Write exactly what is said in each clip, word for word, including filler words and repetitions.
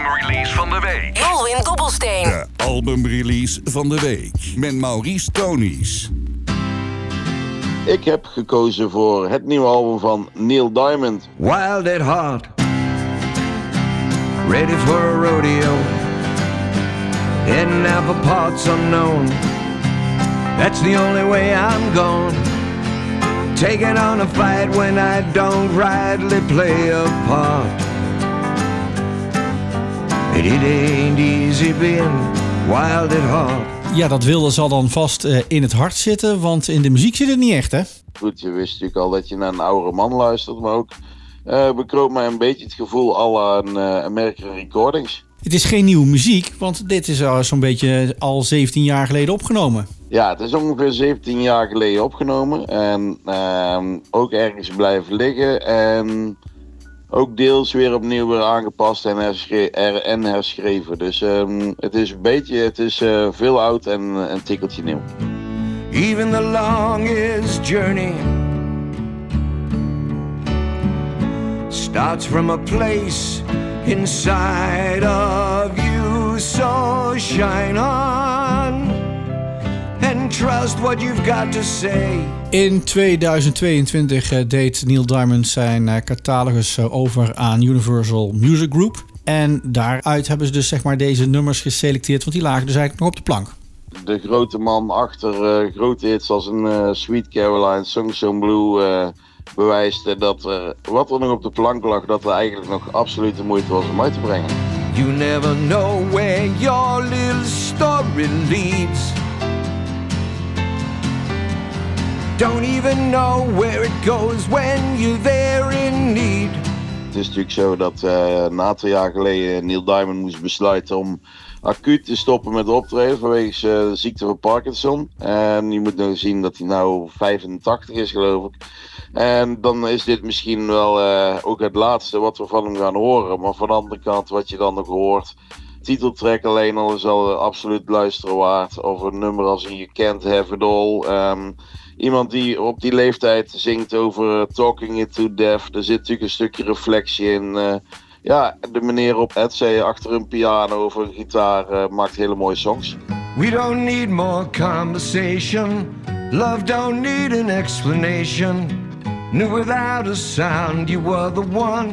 albumrelease van de week. Jolwin Dobbelsteen. De albumrelease van de week. Met Maurice Tonies. Ik heb gekozen voor het nieuwe album van Neil Diamond. Wild at heart, ready for a rodeo, heading out for parts unknown. That's the only way I'm gone. Taking on a fight when I don't rightly play a part. It ain't easy being wild at heart. Ja, dat wilde zal dan vast uh, in het hart zitten, want in de muziek zit het niet echt, hè? Goed, je wist natuurlijk al dat je naar een oudere man luistert, maar ook uh, bekroop mij een beetje het gevoel à la een uh, American Recordings. Het is geen nieuwe muziek, want dit is al zo'n beetje al zeventien jaar geleden opgenomen. Ja, het is ongeveer zeventien jaar geleden opgenomen en uh, ook ergens blijven liggen en ook deels weer opnieuw weer aangepast en, herschre- er- en herschreven. Dus um, het is een beetje, het is uh, veel oud en een tikkeltje nieuw. Even the longest journey starts from a place inside of you. So shine on and trust what you've got to say. In tweeduizend tweeëntwintig uh, deed Neil Diamond zijn uh, catalogus uh, over aan Universal Music Group. En daaruit hebben ze dus zeg maar deze nummers geselecteerd, want die lagen dus eigenlijk nog op de plank. De grote man achter uh, grote hits als een uh, Sweet Caroline, Songs on Blue uh, bewijst dat er, wat er nog op de plank lag, dat er eigenlijk nog absoluut de moeite was om uit te brengen. You never know where your little story leads. Don't even know where it goes when you're there in need. Het is natuurlijk zo dat uh, een aantal jaar geleden Neil Diamond moest besluiten om acuut te stoppen met optreden vanwege uh, de ziekte van Parkinson. En je moet nog zien dat hij nou vijfentachtig is, geloof ik. En dan is dit misschien wel uh, ook het laatste wat we van hem gaan horen. Maar van de andere kant, wat je dan nog hoort, titeltrack alleen al is al uh, absoluut luisteren waard. Of een nummer als You Can't Have It All. Um, Iemand die op die leeftijd zingt over uh, Talking It To Death. Er zit natuurlijk een stukje reflectie in. Uh, ja, de meneer op Etsy achter een piano of een gitaar uh, maakt hele mooie songs. We don't need more conversation. Love don't need an explanation. Knew without a sound you were the one.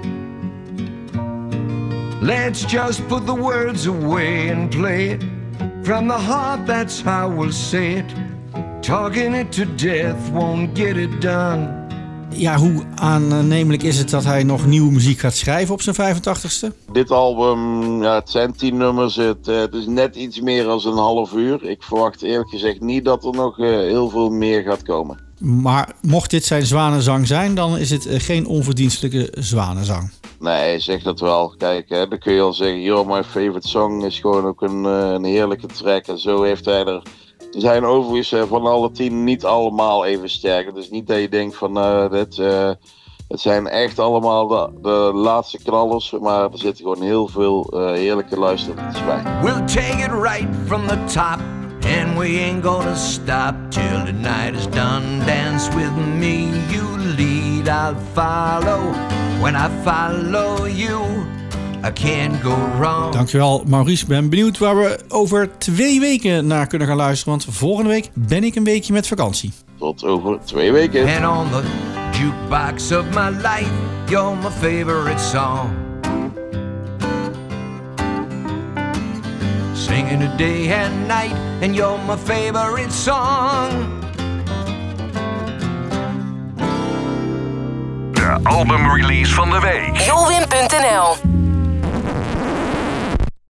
Let's just put the words away and play it. From the heart, that's how we'll say it. Talking it to death won't get it done. Ja, hoe aannemelijk is het dat hij nog nieuwe muziek gaat schrijven op zijn vijfentachtigste? Dit album, ja, het zijn tien nummers. Het, uh, het is net iets meer dan een half uur. Ik verwacht eerlijk gezegd niet dat er nog uh, heel veel meer gaat komen. Maar mocht dit zijn zwanenzang zijn, dan is het uh, geen onverdienstelijke zwanenzang. Nee, zeg dat wel. Kijk, hè, dan kun je al zeggen, You're My Favorite Song is gewoon ook een, uh, een heerlijke track. En zo heeft hij er... Ze zijn overigens uh, van alle tien niet allemaal even sterk. Dus niet dat je denkt van, uh, dit, uh, het zijn echt allemaal de, de laatste knallers. Maar er zitten gewoon heel veel uh, heerlijke luisterliedjes bij. We'll take it right from the top. And we ain't gonna stop till the night is done. Dance with me, you lead, I'll follow. When I follow you, I can't go wrong. Dankjewel Maurice, ik ben benieuwd waar we over twee weken naar kunnen gaan luisteren. Want volgende week ben ik een weekje met vakantie. Tot over twee weken. And on the jukebox of my life, you're my favorite song. Singing it day and night, and you're my favorite song. De albumrelease van de week. Jolwin punt n l